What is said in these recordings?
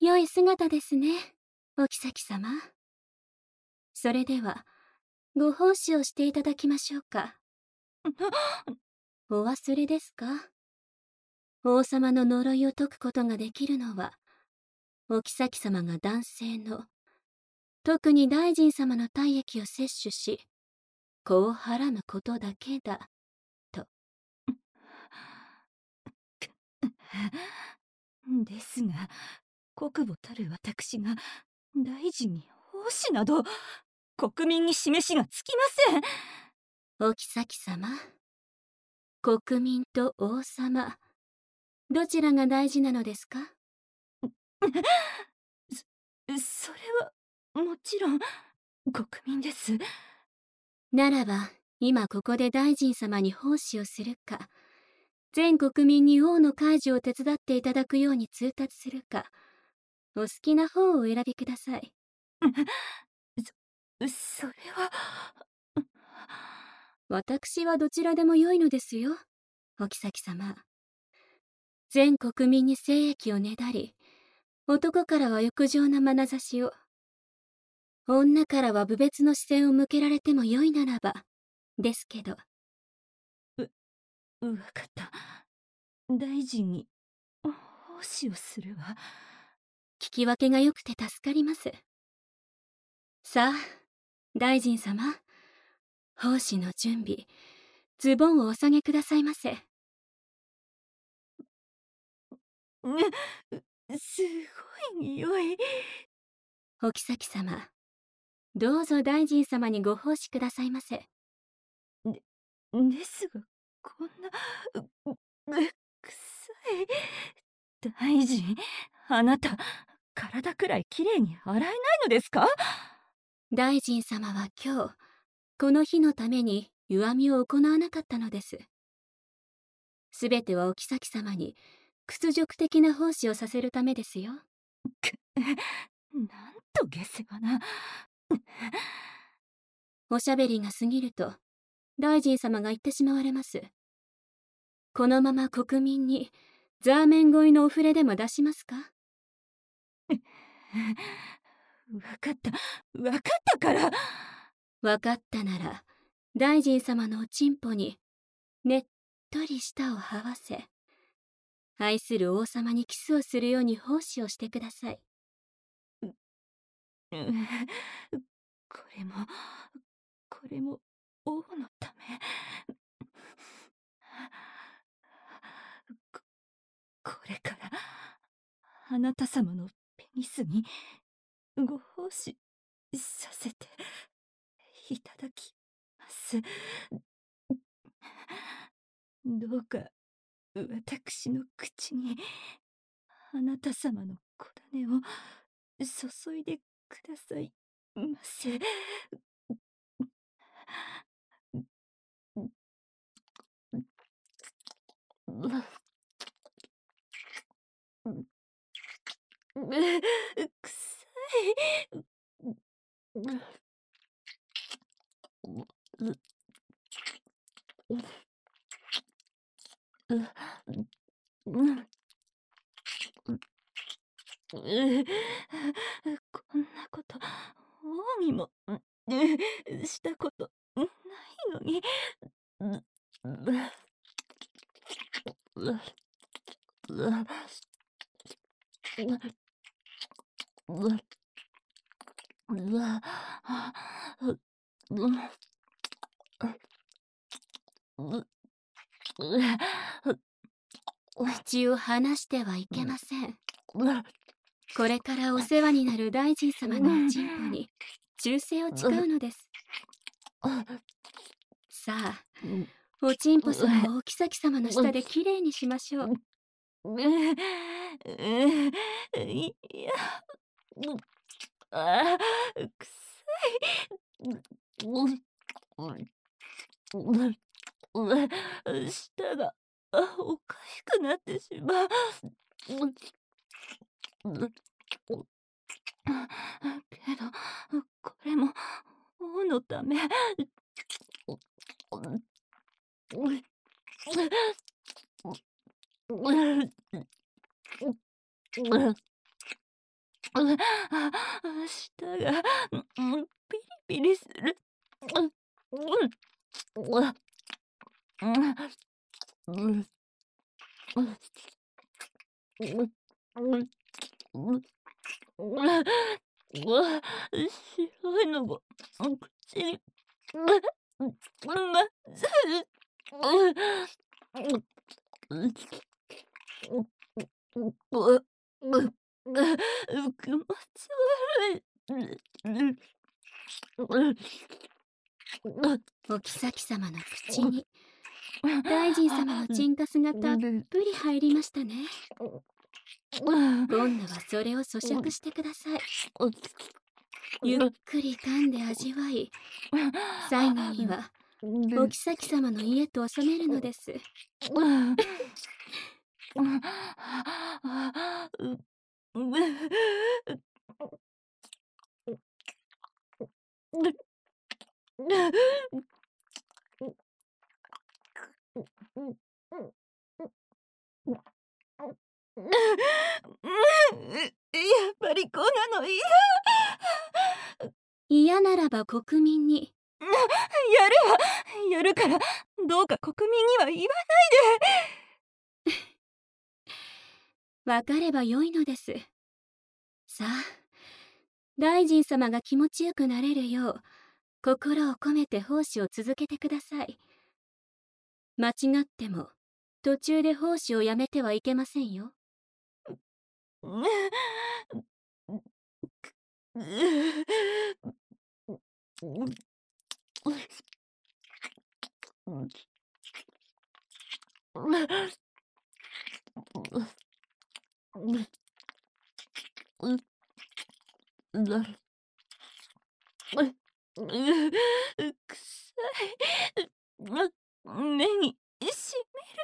良い姿ですね、お妃様。それでは、ご奉仕をしていただきましょうか。お忘れですか？王様の呪いを解くことができるのは、お妃様が男性の、特に大臣様の体液を摂取し、子をはらむことだけだ、と。 ですが、国母たる私が大臣に奉仕など国民に示しがつきません。 お妃様、国民と王様、どちらが大事なのですか？ それはもちろん国民です。 ならば、今ここで大臣様に奉仕をするか、全国民に王の介助を手伝っていただくように通達するか、お好きな方をお選びください。 それは。 私はどちらでも良いのですよ、お妃様。全国民に精液をねだり、男からは欲情な眼差しを、女からは侮蔑の視線を向けられても良いならば、ですけど。 わかった。大臣に奉仕をするわ。 聞き分けが良くて助かります。さあ、大臣様、奉仕の準備、ズボンをお下げくださいませ。 すごい匂い。 お妃様、どうぞ大臣様にご奉仕くださいませ。 ですが、こんな臭い。大臣、あなた体くらいきれいに洗えないのですか？ 大臣様は今日、この日のために湯あみを行わなかったのです。すべてはお妃様に屈辱的な奉仕をさせるためですよ。 なんと下世話な。 おしゃべりが過ぎると大臣様が言ってしまわれます。このまま国民にザーメン乞いのお触れでも出しますか？ わかった、わかったから。 わかったなら大臣様のおちんぽにねっとり舌を這わせ、愛する王様にキスをするように奉仕をしてください。 これもこれも王のため。ここれからあなた様のペニスにご奉仕させていただきます。どうか私の口にあなた様の小種を注いでくださいませ。臭い。こんなこと王にもしたことないのに。 口を離してはいけません。これからお世話になる大臣様のおちんぽに忠誠を誓うのです。さあ、おちんぽ様をお妃様の下できれいにしましょう。 いや、あー、臭い。舌がおかしくなってしまう。けど、これも王のため。 舌がピリピリする。白いのが口にまずる。気持ち悪い。 お妃様の口に大臣様のチンカスがたっぷり入りましたね。今度はそれを咀嚼してください。ゆっくり噛んで味わい、最後にはお妃様の家と収めるのです。 やっぱりこんなの嫌。 嫌ならば国民に。 やるわ。やるから、どうか国民には言わないで。 わかればよいのです。さあ、大臣様が気持ちよくなれるよう心を込めて奉仕を続けてください。間違っても途中で奉仕をやめてはいけませんよ。 臭い。目にし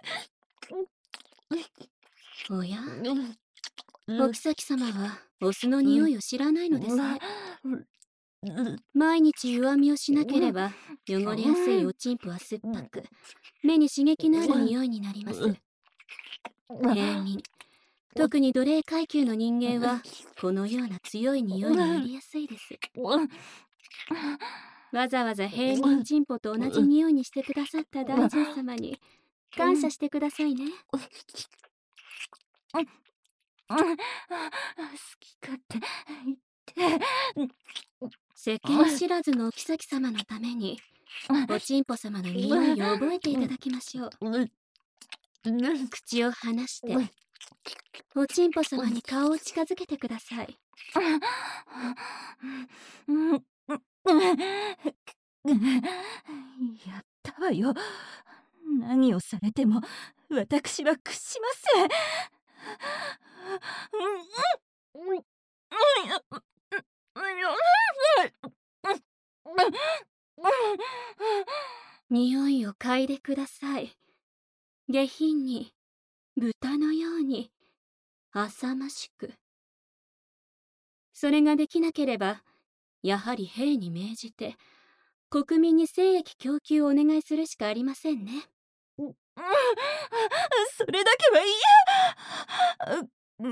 みる。 おや、お妃様はお酢の匂いを知らないのですね。毎日湯あみをしなければ汚れやすいおちんぽは酸っぱく、目に刺激のある匂いになります。平民、特に奴隷階級の人間はこのような強い匂いになりやすいです。わざわざ平民チンポと同じ匂いにしてくださった大臣様に感謝してくださいね。 好き勝手言って。 世間知らずのお妃様のためにおちんぽ様の匂いを覚えていただきましょう。口を離しておちんぽ様に顔を近づけてください。 やったわよ。何をされても私は屈しません。 匂いを嗅いでください。下品に豚のように浅ましく。それができなければやはり兵に命じて国民に精液供給をお願いするしかありませんね。 それだけは嫌。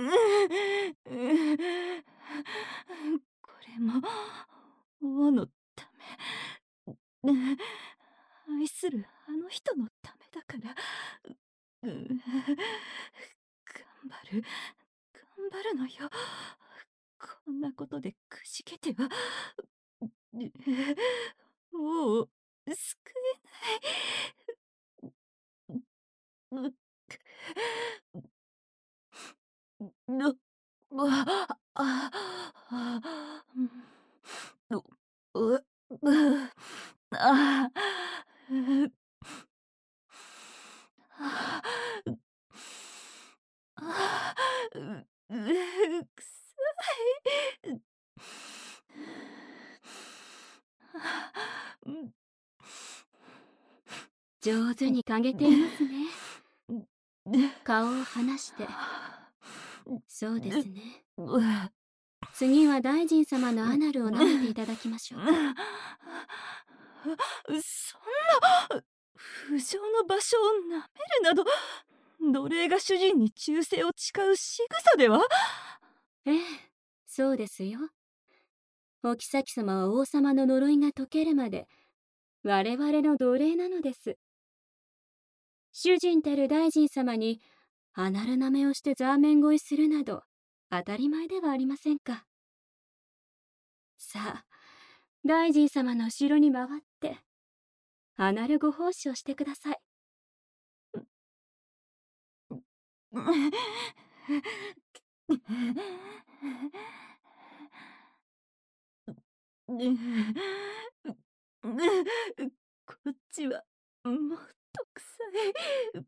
これも王のため、愛するあの人のためだから。頑張るのよ。こんなことでくじけては王を救えない。 上手に嗅げていますね。顔を離して。そうですね。次は大臣様のアナルを舐めていただきましょう。 そんな不浄の場所を舐めるなど、奴隷が主人に忠誠を誓う仕草では。 ええ、 そうですよ。お妃様は王様の呪いが解けるまで我々の奴隷なのです。主人たる大臣様に離るなめをしてザーメン乞いするなど当たり前ではありませんか。さあ、大臣様の後ろに回って離るご奉仕をしてください。 こっちはもっと臭い。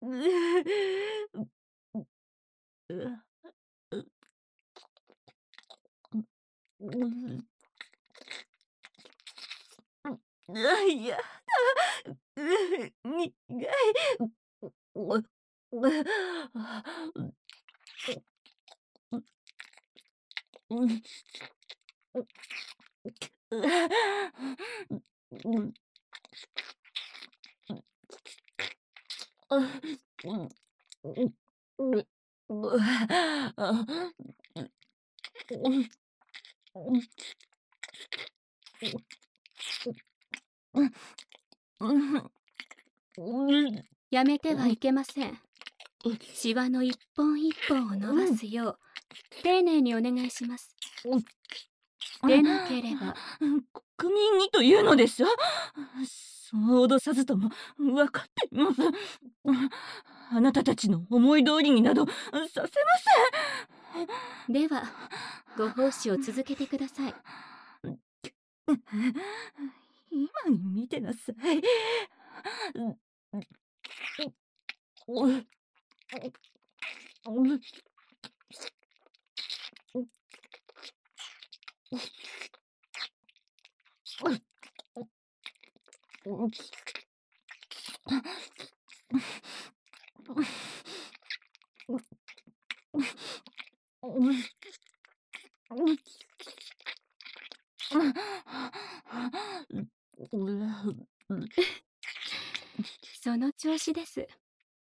いやだ。苦い。 やめてはいけません。シワの一本一本を伸ばすよう丁寧にお願いします。でなければ国民にというのでしょ。そう脅さずとも分かっています。あなたたちの思い通りになどさせません。 ではご奉仕を続けてください。 今に見てなさい。 その調子です。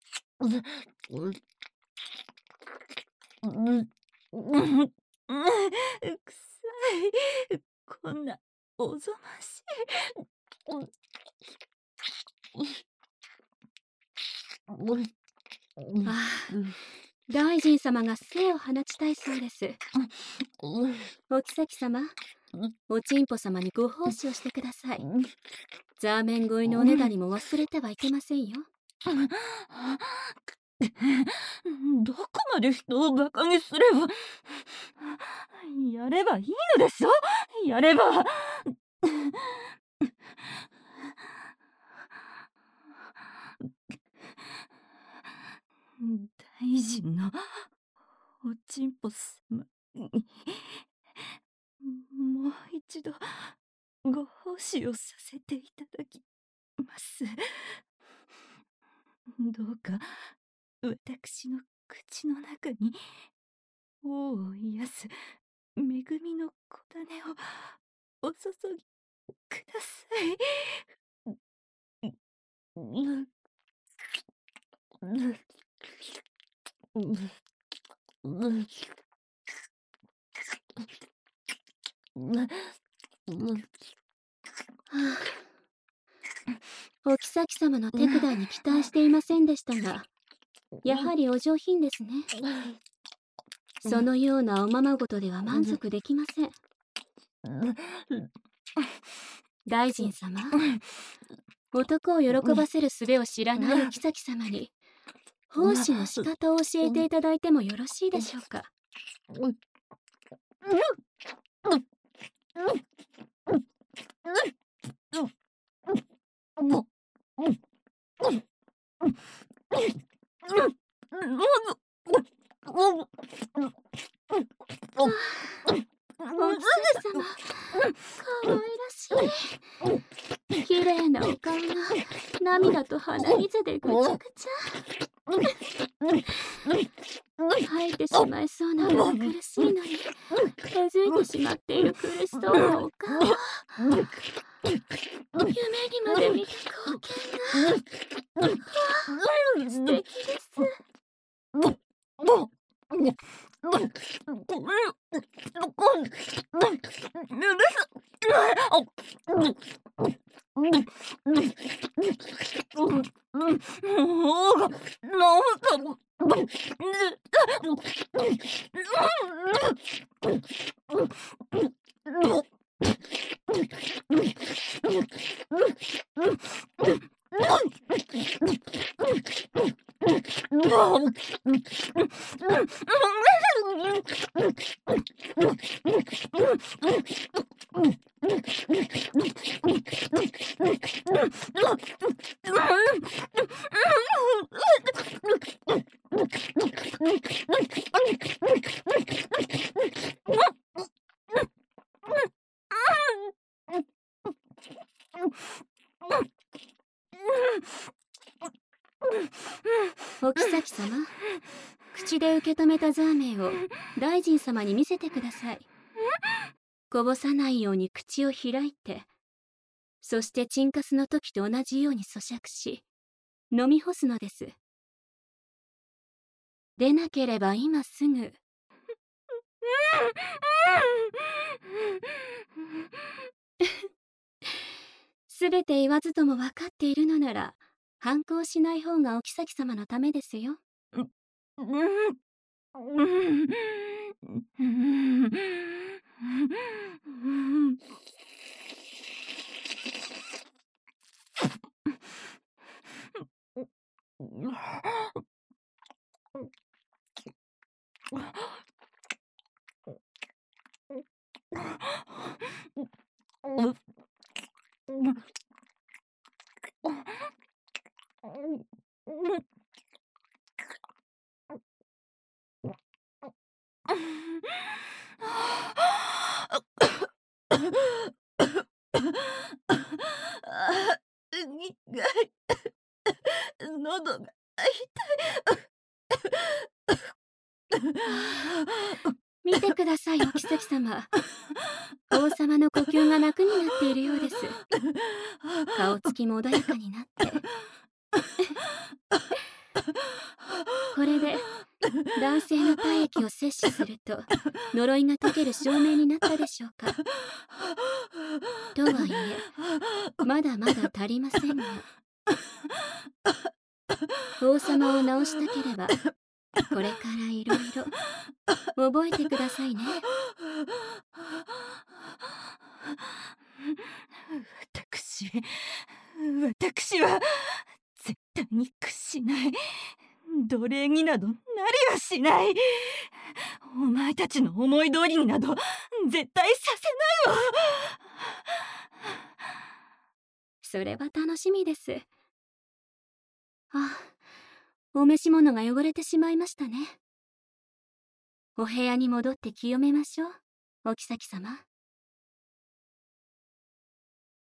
臭い。こんなおぞましい。 ああ、大臣様が精を放ちたいそうです。お妃様、おちんぽ様にご奉仕をしてください。ザーメン乞いのおねだりも忘れてはいけませんよ。 どこまで人をバカにすれば。やればいいのでしょ。やれば。大臣のおちんぽ様にもう一度ご奉仕をさせていただきます。どうか私の口の中に王を癒す恵みの小種をお注ぎください。 お妃様の手下に期待していませんでしたが、やはりお上品ですね。そのようなおままごとでは満足できません。大臣様、男を喜ばせる術を知らないお妃様に奉仕の仕方を教えていただいてもよろしいでしょうか。お妃様、かわいらしい。綺麗なお顔が涙と鼻水でぐちゃぐちゃ。吐いてしまいそうなほど苦しいのに、えずいてしまっている苦しそうなお顔。夢にまで見た光景が。素敵です。 お妃様、口で受け止めたザーメンを大臣様に見せてください。こぼさないように口を開いて、そしてチンカスの時と同じように咀嚼し、飲み干すのです。でなければ今すぐ。すべて言わずとも分かっているのなら、反抗しない方がお妃様のためですよ。 喉が見てください、お妃様。王様の呼吸が楽になっているようです。顔つきも穏やかになって。これで男性の体液を摂取すると呪いが解ける証明になったでしょうか。とはいえまだまだ足りませんが、王様を治したければこれからいろいろ覚えてくださいね。 私は絶対に屈しない。奴隷になどなりはしない。お前たちの思い通りになど絶対させないわ。 それは楽しみです。あ、お召し物が汚れてしまいましたね。お部屋に戻って清めましょう、お妃様。